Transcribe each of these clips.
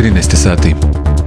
13 sati.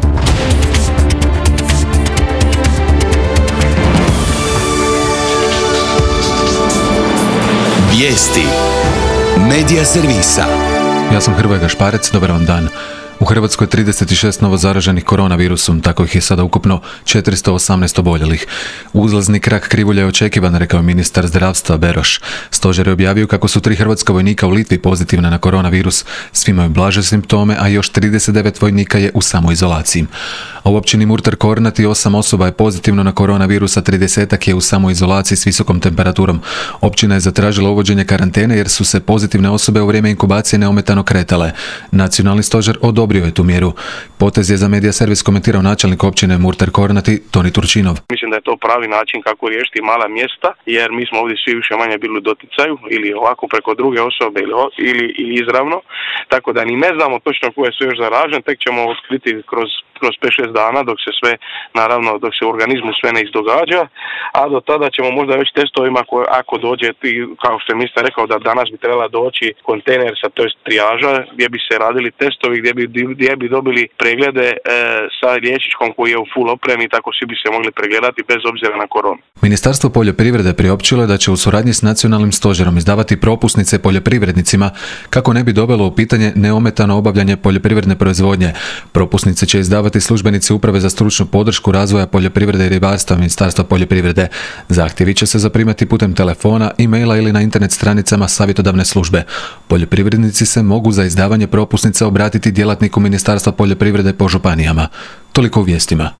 Vijesti Medija servisa. Ja sam Hrvoje Gašparec, dobar vam dan. U Hrvatskoj je 36 novo zaraženih koronavirusom, tako ih je sada ukupno 418 oboljelih. Uzlazni krak krivulje je očekivan, rekao je ministar zdravstva Beroš. Stožer je objavio kako su 3 hrvatska vojnika u Litvi pozitivna na koronavirus. Svi imaju blaže simptome, a još 39 vojnika je u samoizolaciji. A u općini Murter Kornati 8 osoba je pozitivno na koronavirus, a 30-ak je u samoizolaciji s visokom temperaturom. Općina je zatražila uvođenje karantene jer su se pozitivne osobe u vrijeme inkubacije neometano kretale. Nacionalni stožer odobrio je tu mjeru. Potez je za medija servis komentirao načelnik općine Murter Kornati Toni Turčinov. Mislim da je to pravi način kako riješiti mala mjesta, jer mi smo ovdje svi više manje bili u doticaju ili ovako preko druge osobe ili izravno, tako da ni ne znamo točno ko je sve još zaražen, tek ćemo otkriti kroz 5-6 dana dok se u organizmu sve ne izdogađa, a do tada ćemo možda već testovima ako dođe, kao što je ministar rekao da danas bi trebala doći kontejner sa trijaža gdje bi se radili testovi, gdje bi dobili preglede sa liječničkom koji je u full opremi, tako svi bi se mogli pregledati bez obzira na koronu. Ministarstvo poljoprivrede priopćilo je da će u suradnji s nacionalnim stožerom izdavati propusnice poljoprivrednicima kako ne bi dovelo u pitanje neometano obavljanje poljoprivredne proizvodnje. Propusnice će izdavati službenici Uprave za stručnu podršku razvoja poljoprivrede i ribarstva Ministarstva poljoprivrede. Zahtjevi će se zaprimati putem telefona, e-maila ili na internet stranicama savjetodavne službe. Poljoprivrednici se mogu za izdavanje propusnica obratiti djelatniku Ministarstva poljoprivrede po županijama. Toliko u vijestima.